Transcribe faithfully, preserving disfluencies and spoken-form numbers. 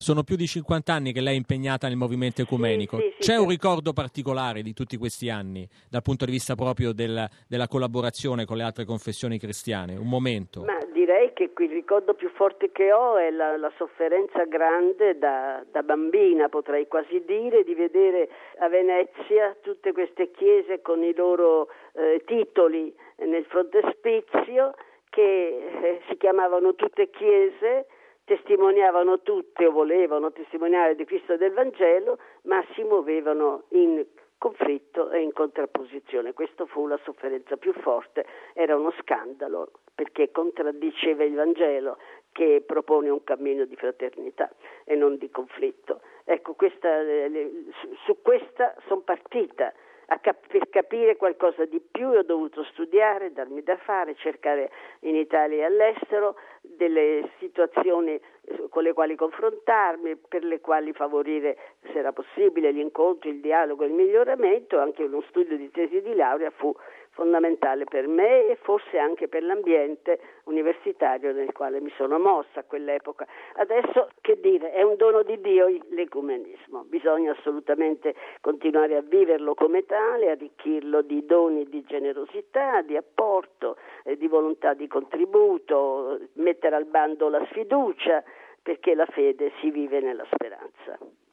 sono più di cinquanta anni che lei è impegnata nel movimento ecumenico. Sì, sì, sì, C'è sì. un ricordo particolare di tutti questi anni, dal punto di vista proprio del, della collaborazione con le altre confessioni cristiane? Un momento? Ma direi che il ricordo più forte che ho è la, la sofferenza grande da, da bambina, potrei quasi dire, di vedere a Venezia tutte queste chiese con i loro eh, titoli nel frontespizio, che eh, si chiamavano tutte chiese, testimoniavano tutte o volevano testimoniare di Cristo e del Vangelo, ma si muovevano in conflitto e in contrapposizione. Questa fu la sofferenza più forte, era uno scandalo perché contraddiceva il Vangelo che propone un cammino di fraternità e non di conflitto. Ecco, questa, su, su questa sono partita. A cap- per capire qualcosa di più ho dovuto studiare, darmi da fare, cercare in Italia e all'estero delle situazioni con le quali confrontarmi, per le quali favorire, se era possibile, gli incontri, il dialogo, il miglioramento. Anche uno studio di tesi di laurea fu fondamentale per me e forse anche per l'ambiente universitario nel quale mi sono mossa a quell'epoca. Adesso, che dire, è un dono di Dio l'ecumenismo, bisogna assolutamente continuare a viverlo come tale, arricchirlo di doni di generosità, di apporto, eh, di volontà di contributo, mettere al bando la sfiducia, perché la fede si vive nella speranza.